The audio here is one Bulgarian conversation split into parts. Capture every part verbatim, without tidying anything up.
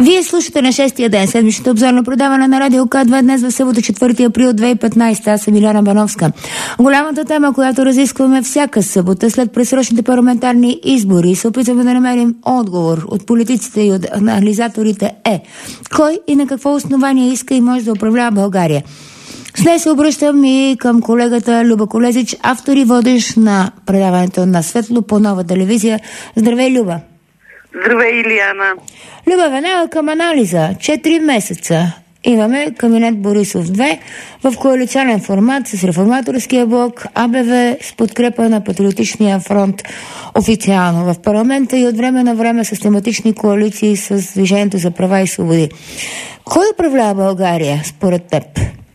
Вие слушате на шестия ден седмичното обзорно предаване на Радио К две днес в събота, четвърти април две хиляди и петнадесета. Аз съм Иляна Бановска. Голямата тема, която разискваме всяка събота след предсрочните парламентарни избори, се опитваме да намерим отговор от политиците и от анализаторите е: кой и на какво основание иска и може да управлява България? С нея се обръщам и към колегата Люба Колезич, автор и водещ на предаването На светло по Нова телевизия. Здравей, Люба! Здравей, Илияна! Люба, веднага към анализа. Четири месеца имаме кабинет Борисов две в коалиционен формат с Реформаторския блок, АБВ с подкрепа на Патриотичния фронт официално в парламента и от време на време с тематични коалиции с Движението за права и свободи. Кой управлява България според теб?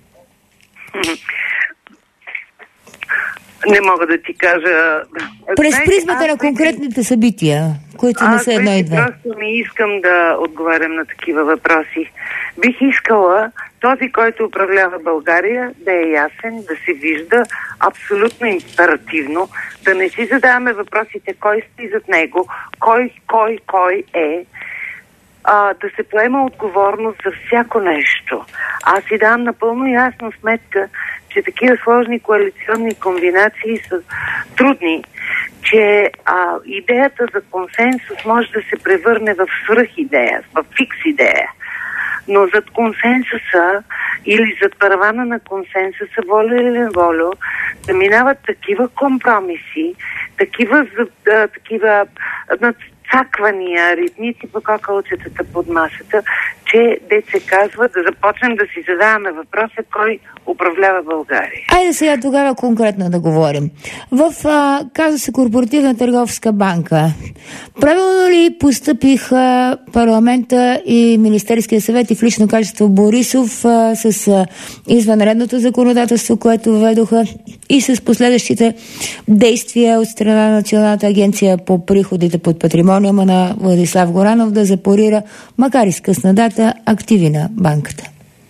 Не мога да ти кажа. През Знаете, призмата аз на конкретните събития, които не са едно и две. Аз просто не искам да отговарям на такива въпроси. Бих искала този, който управлява България, да е ясен, да се вижда абсолютно императивно, да не си задаваме въпросите кой стои зад него, кой, кой, кой е, а, да се поема отговорност за всяко нещо. Аз си давам напълно ясно сметка, че такива сложни коалиционни комбинации са трудни, че а, идеята за консенсус може да се превърне в свръхидея, в фикс идея. Но зад консенсуса или зад паравана на консенсуса, волю или неволю, да минават такива компромиси, такива, а, такива надцаквания, ритници по кокалчетата под масата, че деца казва да започнем да си задаваме въпроса кой управлява България. Айде сега тогава конкретно да говорим. В а, казва се Корпоративна търговска банка. Правилно ли постъпиха парламента и Министерския съвет и в лично качество Борисов а, с а, извънредното законодателство, което введоха и с последващите действия от страна на Националната агенция по приходите под патримониума на Владислав Горанов да запорира, макар и с късна дата, активи на банката?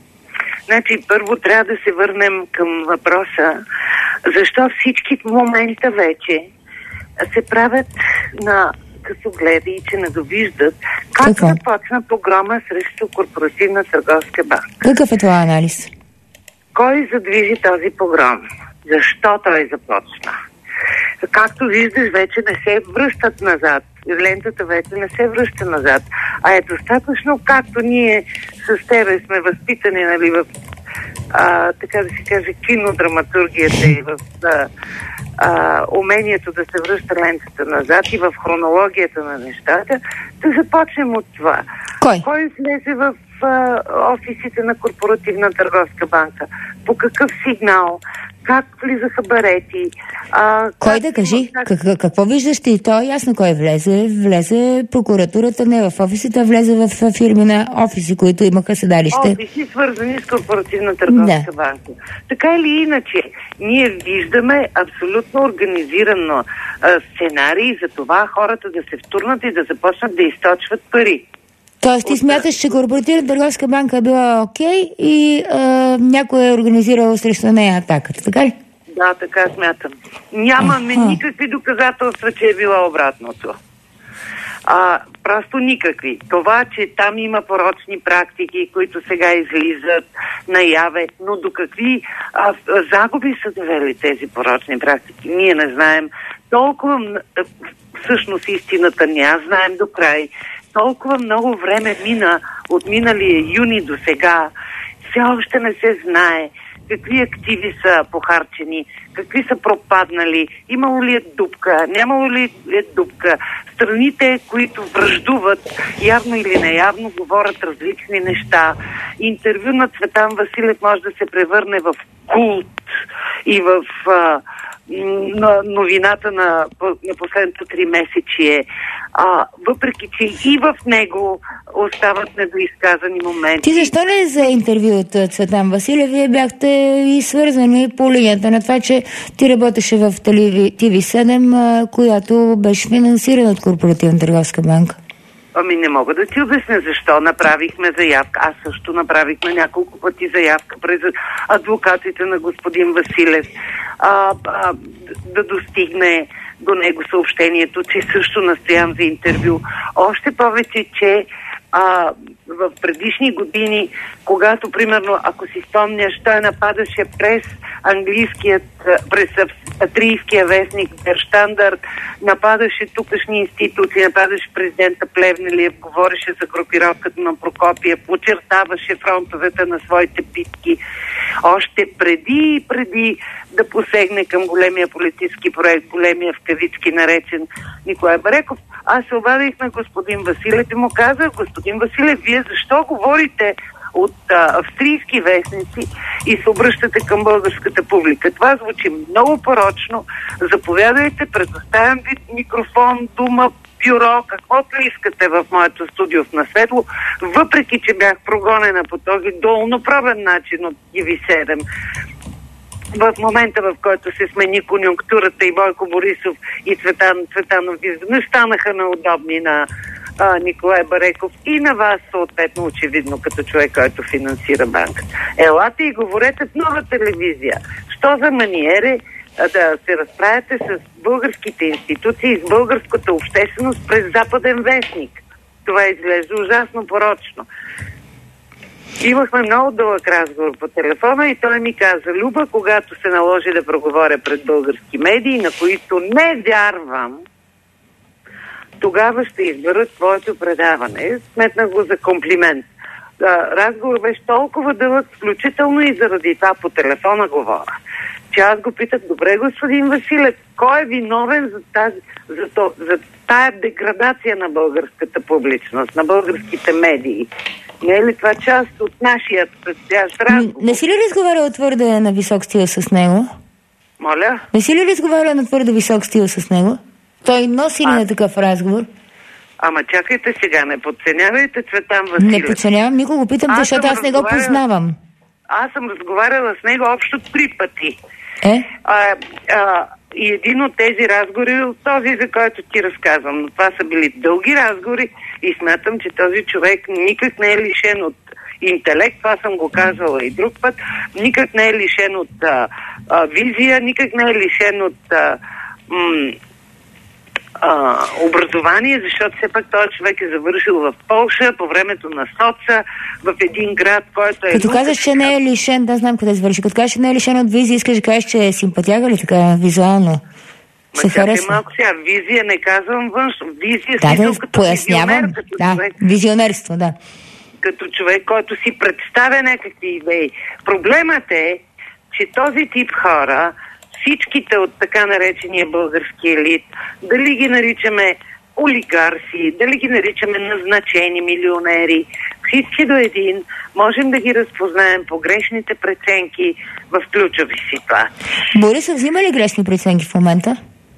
Значи, първо трябва да се върнем към въпроса защо всички в момента вече се правят на късогледи и че не довиждат как Какво? започна погрома срещу Корпоративна търговска банка. Какъв е това анализ? Кой задвижи този погром? Защо той започна? Както виждаш, вече не се връщат назад. Лентата вече не се връща назад. А е достатъчно, както ние с тебе сме възпитани, нали, в, а, така да се каже, кинодраматургията и в а, а, умението да се връща лентата назад и в хронологията на нещата, да започнем от това. Кой? Кой влезе в а, офисите на Корпоративна търговска банка? По какъв сигнал? Как влизаха барети? А, Кой да кажи? Как, какво виждаш ти? То е ясно кой влезе. Влезе прокуратурата не в офисите, а влезе в фирми на офиси, които имаха седалище. Офиси, свързани с Корпоративна търговска да. банка. Така или иначе, ние виждаме абсолютно организирано а, сценарий за това хората да се втурнат и да започнат да източват пари. Тоест ти смяташ, че Корпоративна търговска банка е била окей и а, някой е организирал срещу нея атаката, така ли? Да, така смятам. Нямаме Аха. никакви доказателства, че е било обратното. А, просто никакви. Това, че там има порочни практики, които сега излизат наяве, но до какви а, загуби са довели тези порочни практики, ние не знаем. Толкова, всъщност истината не я знаем до край. Толкова много време мина от миналия юни до сега. Все още не се знае какви активи са похарчени, какви са пропаднали, имало ли е дупка, нямало ли е дупка. Страните, които враждуват, явно или неявно, говорят различни неща. Интервю на Цветан Василев може да се превърне в култ и в а, на новината на, на последното три месечие. А, въпреки, че и в него остават недоизказани моменти. Ти защо не за интервю от Цветан Василев? Вие бяхте и свързани по линията на това, че ти работеше в Т В седем, която беше финансирана от Корпоративна търговска банка. Ами не мога да ти обясня защо направихме заявка. Аз също направихме няколко пъти заявка през адвокатите на господин Василев а, а, да достигне до него съобщението, че също настоявам за интервю. Още повече, че а, в предишни години, когато, примерно, ако си спомняш, той нападаше през английският, през австрийския вестник Der Standard, нападаше тукашни институции, нападаше президента Плевнелиев, говореше за групировката на Прокопиев, очертаваше фронтовете на своите битки. Още преди и преди да посегне към големия политически проект, големия в кавички наречен Николай Бареков, аз се обадих на господин Василев и му казах: господин Василев, вие защо говорите от а, австрийски вестници и се обръщате към българската публика? Това звучи много порочно. Заповядайте, предоставям ви микрофон, дума, бюро, каквото искате в моето студио в Наседло, въпреки че бях прогонена по този долнопробен начин от Т В седем. В момента, в който се смени конюнктурата и Бойко Борисов и Цветан Цветанов не станаха неудобни на а, Николай Бареков и на вас, съответно, очевидно, като човек, който финансира банката. Елате и говорете в Нова телевизия. Що за маниери да се разправяте с българските институции и с българската общественост през Западен вестник? Това изглежда ужасно порочно. Имахме много дълъг разговор по телефона и той ми каза: Люба, когато се наложи да проговоря пред български медии, на които не вярвам, тогава ще изберат твоето предаване. Сметнах го за комплимент. Разговор беше толкова дълъг, включително и заради това по телефона говоря, че аз го питах: добре, господин Василев, кой е виновен за тази, за, то, за тая деградация на българската публичност, на българските медии? Не е ли това част от нашия предстоящ разговор? Не си ли разговарял твърде на висок стил с него? Моля? Не си ли разговарял на твърде висок стил с него? Той носи ли а... на такъв разговор? Ама чакайте сега, не подценявайте Цветан Василев. Не подценявам, никого питам, защото аз не го познавам. Аз съм разговаряла с него общо три пъти. Е? А, а, и един от тези разговори е този, за който ти разказвам. Но това са били дълги разговори и смятам, че този човек никак не е лишен от интелект. Това съм го казвала и друг път. Никак не е лишен от а, а, визия, никак не е лишен от а, м- а, образование, защото все пак този човек е завършил в Полша по времето на соца, в един град, който е... Като казваш, че не е лишен, да знам къде завърши. Като кажеш, че не е лишен от визия, искаш да кажеш, че е симпатяга ли така визуално? Се харесва. Малко сега, визия не казвам външно. Визия да, смисъл да, като визионер, като да, човек. Визионерство, да. Като човек, който си представя някакви идеи. Проблемът е, че този тип хора, всичките от така наречения български елит, дали ги наричаме олигарси, дали ги наричаме назначени милионери, всички до един можем да ги разпознаем по грешните преценки в ключови ситуации. Борисов взима ли грешни преценки в момента?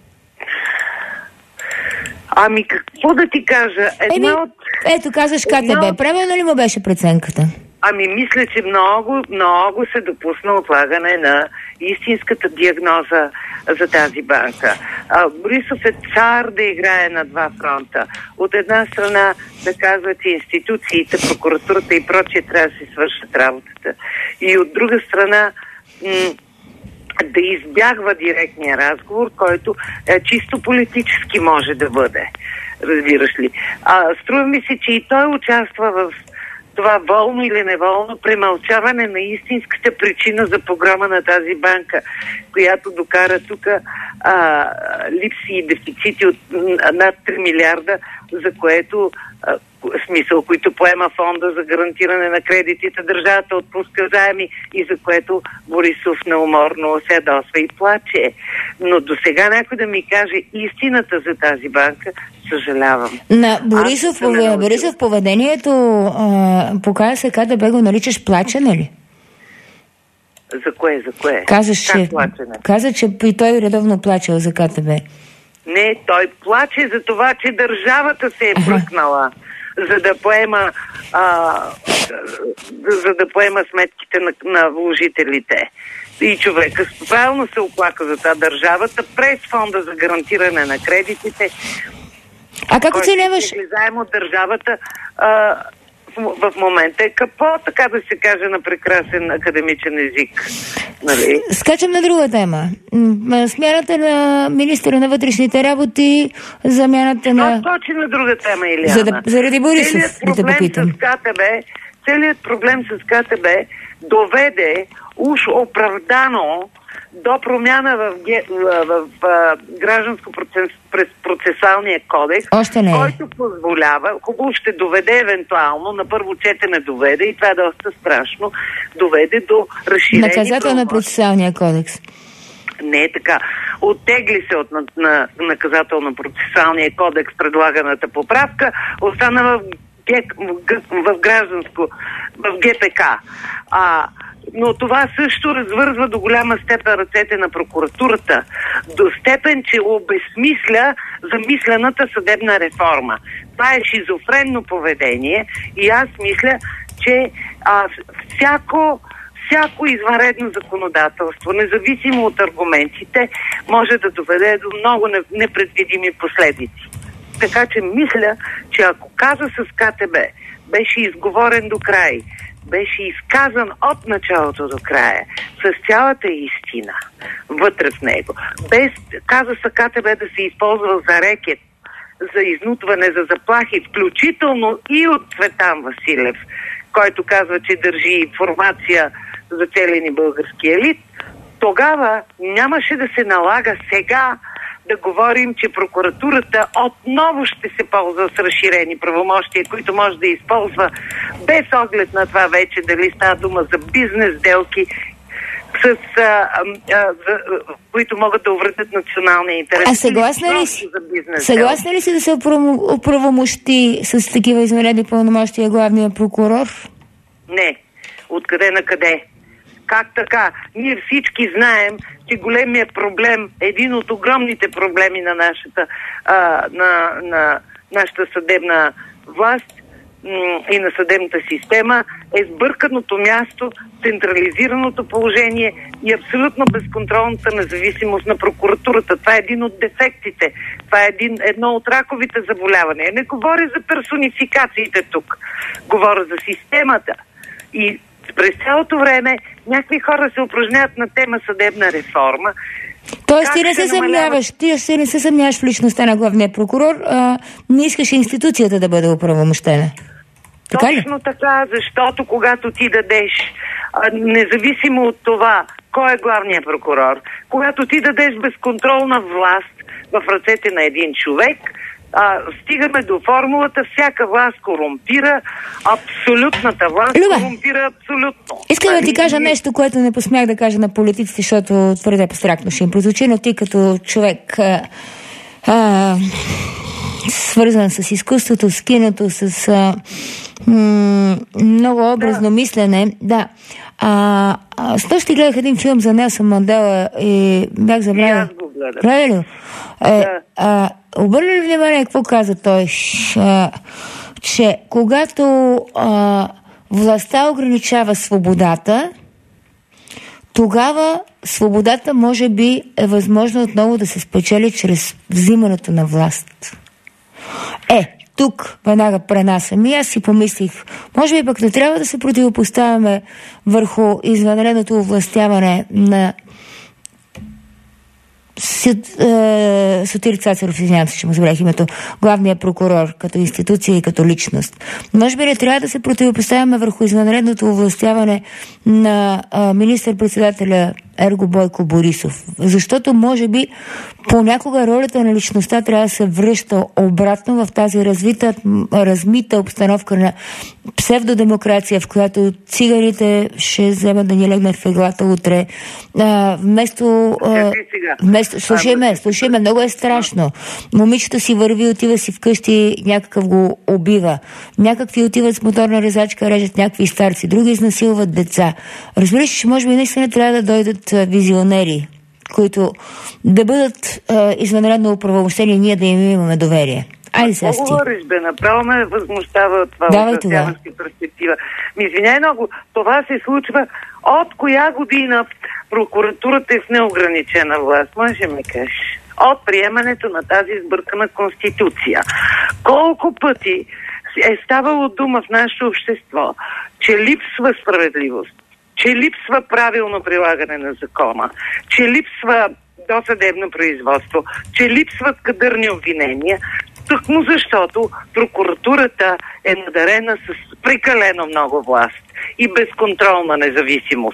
Ами какво да ти кажа? Една Еми, от... Ето казваш КТБ. От... Правилно ли му беше преценката? Ами мисля, че много, много се допусна отлагане на истинската диагноза за тази банка. А, Борисов е цар да играе на два фронта. От една страна да казва, че институциите, прокуратурата и прочие трябва да си свършат работата. И от друга страна м- да избягва директния разговор, който е, чисто политически може да бъде. Разбираш ли? А, струва ми се, че и той участва в това волно или неволно премълчаване на истинската причина за програма на тази банка, която докара тук липси и дефицити от над три милиарда, за което а, смисъл, които поема фонда за гарантиране на кредитите, държавата отпуска заеми и за което Борисов неуморно се ядосва и плаче. Но до сега някой да ми каже истината за тази банка, съжалявам. На Борисов, пове... Борисов поведението а, показва се КТБ го наричаш плачене ли? За кое, за кое? Казаш, че, каза, че при той редовно плачел за КТБ. Не, той плаче за това, че държавата се е бръкнала, за да поема а, за да поема сметките на, на вложителите. И човека правилно се оплака за това, държавата през фонда за гарантиране на кредитите. А как оценяваш? Заем от държавата а, в, в момента е капо, така да се каже на прекрасен академичен език. Нали? Скачам на друга тема. Смяната на министъра на вътрешните работи, замяната на... Това точи на друга тема, Илияна. За да, заради Борисов, да те попитам. Целият проблем с КТБ доведе уж оправдано до промяна в, в, в, в гражданско-процесуалния кодекс, който позволява, хубаво ще доведе евентуално, на първо четене доведе, и това е доста страшно, доведе до разширение. Наказателно-процесуалния кодекс. Не е така. Оттегли се от на, на, наказателно-процесуалния кодекс предлаганата поправка, остана в, в, в гражданско, в ГПК. А но това също развързва до голяма степен ръцете на прокуратурата. До степен, че обезсмисля замислената съдебна реформа. Това е шизофренно поведение и аз мисля, че а, всяко, всяко извънредно законодателство, независимо от аргументите, може да доведе до много непредвидими последици. Така че мисля, че ако каза с КТБ беше изговорен до край, беше изказан от началото до края, с цялата истина вътре в него, без, каза са КТБ да се използва за рекет, за изнудване, за заплахи, включително и от Цветан Василев, който казва, че държи информация за целия ни български елит, тогава нямаше да се налага сега да говорим, че прокуратурата отново ще се ползва с разширени правомощия, които може да използва без оглед на това вече дали става дума за бизнес сделки, с, а, а, за, които могат да увредят националния интерес. А съгласна ли си? Съгласна ли си да се оправомощи с такива извънредни пълномощия главния прокурор? Не. Откъде на къде? Как така? Ние всички знаем, че големият проблем, един от огромните проблеми на нашата, а, на, на нашата съдебна власт м- и на съдебната система е сбърканото място, централизираното положение и абсолютно безконтролната независимост на прокуратурата. Това е един от дефектите. Това е един, едно от раковите заболявания. Не говоря за персонификациите тук. Говоря за системата. И през цялото време някакви хора се упражняват на тема съдебна реформа. Тоест ти не се съмняваш, ти ще не се съмняваш в личността на главния прокурор, а не искаш институцията да бъде оправомощена. Така ли? Точно така, защото когато ти дадеш, а, независимо от това кой е главният прокурор, когато ти дадеш безконтролна власт в ръцете на един човек, А, стигаме до формулата, всяка власт корумпира, абсолютната власт Люба, корумпира абсолютно. Искам да ти кажа нещо, което не посмях да кажа на политиците, защото твърде абстрактно ще им прозвучи, но ти като човек а, а, свързан с изкуството, с киното, с а, м- много образно да. мислене, да. А, а, снощи гледах един филм за Нелсън Мандела и бях забравила. Правилно. Е, да. а, обърна ли внимание какво каза той? А, че когато а, властта ограничава свободата, тогава свободата може би е възможно отново да се спечели чрез взимането на власт. Е, тук веднага пренасям и аз си помислих, може би пък не трябва да се противопоставяме върху извънредното овластяване на Сотир Цацаров, извинявам се, че му забравих името, главният прокурор като институция и като личност. Може би не трябва да се противопоставяме върху извънредното овластяване на а, министър-председателя ерго Бойко Борисов. Защото може би понякога ролята на личността трябва да се връща обратно в тази развита, размита обстановка на псевдодемокрация, в която цигарите ще вземат да ни легнат в еглата утре. А, вместо... А, вместо слушай ме, слушай ме, много е страшно. Момичето си върви, отива си вкъщи, някакъв го убива. Някакви отиват с моторна резачка, режат някакви старци, други изнасилват деца. Разбираш, че може би наистина трябва да дойдат визионери, които да бъдат а, извънредно оправомощени, ние да им имаме доверие. Айде сега сти. Говориш, бе, направо ме възмущава това отразяваща перспектива. Ми извиняй много, това се случва от коя година прокуратурата е с неограничена власт, може ми кажеш? От приемането на тази сбъркана конституция. Колко пъти е ставало дума в нашето общество, че липсва справедливост, че липсва правилно прилагане на закона, че липсва досъдебно производство, че липсват кадърни обвинения, тъкмо защото прокуратурата е надарена с прекалено много власт и безконтролна независимост.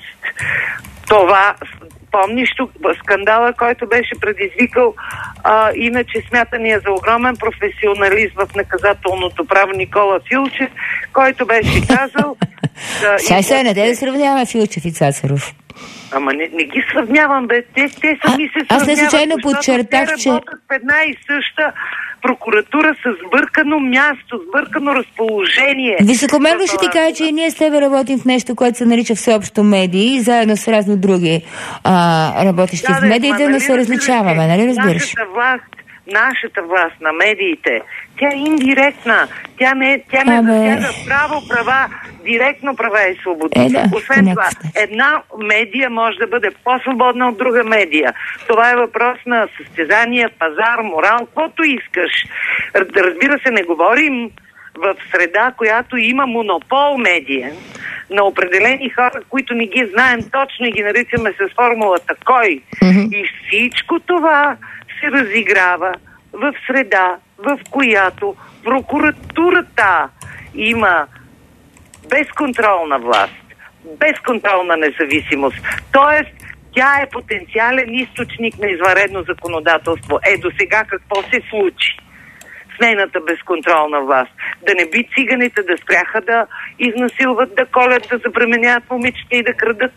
Това, помниш тук скандала, който беше предизвикал а, иначе смятания за огромен професионалист в наказателното право Никола Филчев, който беше казал... Да, Сега сега не да сравнява Филчев и Цацаров. Ама не, не ги сравнявам, бе. Те, те сами се сравняват. Аз не случайно подчертах, те че... работят в една и съща прокуратура с сбъркано място, сбъркано разположение. Високомерно ще ти кажа, че и ние с тебе работим в нещо, което се нарича всеобщо медии, заедно с разни други а, работещи да, в медиите, но нали се различаваме, нали разбираш? Нашата власт, нашата власт на медиите, тя е индиректна. Тя не, тя не засяга право, права, директно права и свободи. Е, да, освен това, една медия може да бъде по-свободна от друга медия. Това е въпрос на състезание, пазар, морал, каквото искаш. Разбира се, не говорим в среда, която има монопол медиен на определени хора, които не ги знаем точно и ги наричаме с формулата кой. Mm-hmm. И всичко това се разиграва в среда, в която прокуратурата има безконтролна власт, безконтролна независимост. Тоест, тя е потенциален източник на извънредно законодателство. Е, до сега какво се случи с нейната безконтролна власт? Да не би циганите да спряха да изнасилват, да колят, да забременяват момичета и да крадат?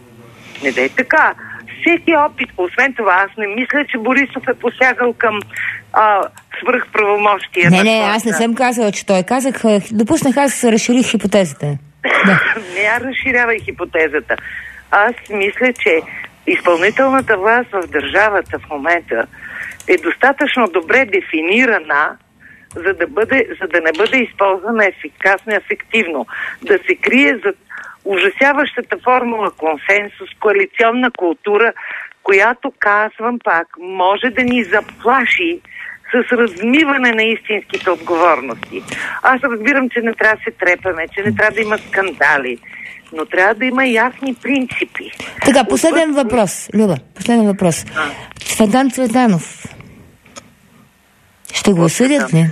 Не дай така. Всеки опит, освен това, аз не мисля, че Борисов е посягал към а, свръхправомощия. Не, не, аз не съм казала, че той казах. Допуснах, аз разширих хипотезата. Да. Не, я разширявай хипотезата. Аз мисля, че изпълнителната власт в държавата в момента е достатъчно добре дефинирана, за да, бъде, за да не бъде използвана ефикасно и ефективно. Да се крие за ужасяващата формула консенсус, коалиционна култура, която, казвам пак, може да ни заплаши с размиване на истинските отговорности. Аз разбирам, че не трябва да се трепаме, че не трябва да има скандали, но трябва да има ясни принципи. Така, последен Отвъд... въпрос, Люба, последен въпрос. А? Цветан Цветанов. Ще го осъдят ли?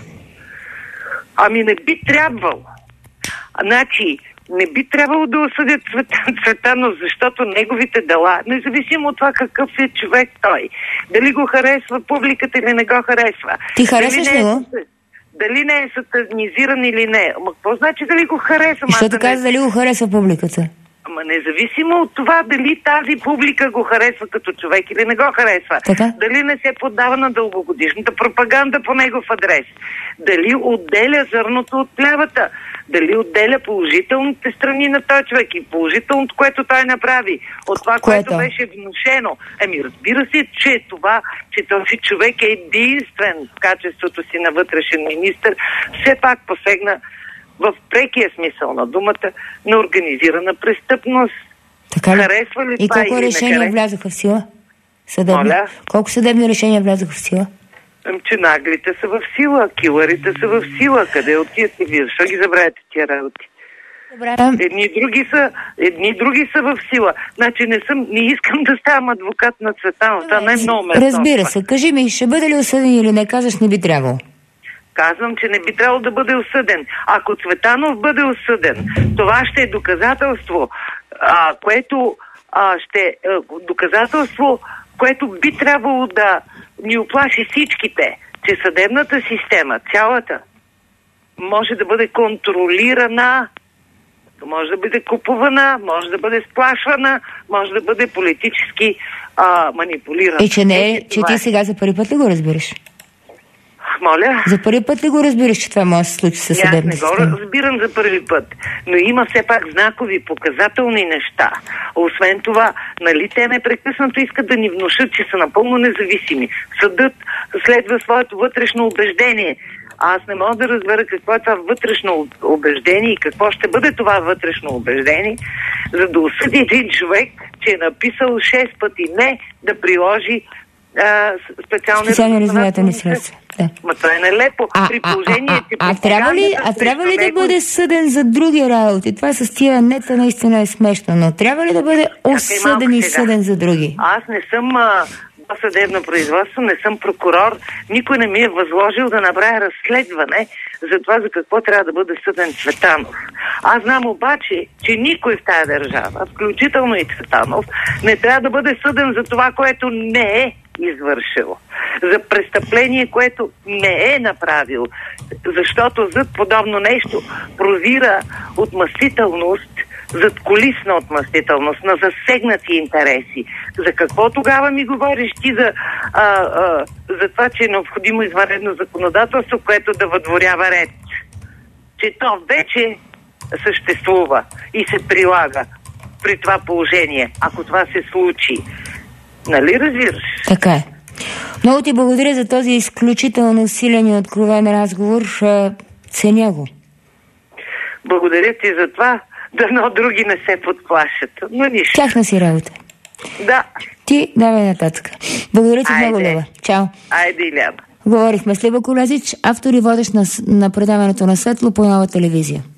Ами не би трябвало. Значи, не би трябвало да осъдят Цветан Цветанов, защото неговите дела, независимо от това какъв е човек той, дали го харесва публиката или не го харесва. Ти харесваш ли го? Дали не е сатанизиран или не. Ама какво значи дали го харесва? Защото каза дали го харесва публиката. Ама независимо от това дали тази публика го харесва като човек или не го харесва. Така? Дали не се поддава на дългогодишната пропаганда по негов адрес. Дали отделя зърното от плявата. Дали отделя положителните страни на този човек и положителното, което той направи. От това, което, което беше внушено. Еми, разбира се, че това, че този човек е единствен в качеството си на вътрешен министър, все пак посегна в прекия смисъл на думата на организирана престъпност. Така ли? Харесва ли и това колко решения харесва? влязоха в сила? Съдебни. Моля? Колко съдебни решения влязоха в сила? Че наглите са в сила, килърите са в сила. Къде отивате вие? Защо ги забравяте тия работи? Добре. Едни и други са, едни и други са в сила. Значи не съм, не искам да ставам адвокат на Цветанов. Това не е много ме. Разбира се. Кажи ми, ще бъде ли осъден или не? Казваш, не би трябвало. Казвам, че не би трябвало да бъде осъден. Ако Цветанов бъде осъден, това ще е доказателство, а, което а, ще а, доказателство, което би трябвало да ни оплаши всичките, че съдебната система, цялата, може да бъде контролирана, може да бъде купувана, може да бъде сплашвана, може да бъде политически а, манипулирана. И че не е, че ти сега за първи път ли го разбираш? Моля? За първи път ли го разбираш, че това може да се случи със съдебна система? Аз не го разбирам за първи път, но има все пак знакови, показателни неща. Освен това, нали те непрекъснато искат да ни внушат, че са напълно независими. Съдът следва своето вътрешно убеждение. Аз не мога да разбера какво е това вътрешно убеждение и какво ще бъде това вътрешно убеждение, за да осъди един човек, че е написал шест пъти не да приложи а, специални, специални разузнавателни средства. Да. Ма това е нелепо. А, при положение, а, а, че... а, а, трябва ли, а трябва ли да бъде съден за други работи? Това с тия нета наистина е смешно, но трябва ли да бъде осъден и съден за други? Аз не съм а, съдебно производство, не съм прокурор, никой не ми е възложил да направя разследване за това за какво трябва да бъде съден Цветанов. Аз знам обаче, че никой в тая държава, включително и Цветанов, не трябва да бъде съден за това, което не е извършил. За престъпление, което не е направил. Защото зад подобно нещо прозира отмъстителност, зад колисна отмъстителност, на засегнати интереси. За какво тогава ми говориш ти за, а, а, за това, че е необходимо извънредно законодателство, което да въдворява ред? Че то вече съществува и се прилага при това положение, ако това се случи. Нали разбираш? Така е. Много ти благодаря за този изключително силен и откровен разговор. Ценя го. Благодаря ти за това. Дано други не се подплашат. Но нищо. Тяхна си работа. Да. Ти давай нататък. Благодаря ти много, Люба. Чао. Айде, Иляна. Говорихме с Люба Колезич, автор и водещ на, на предаването на Светло по Нова телевизия.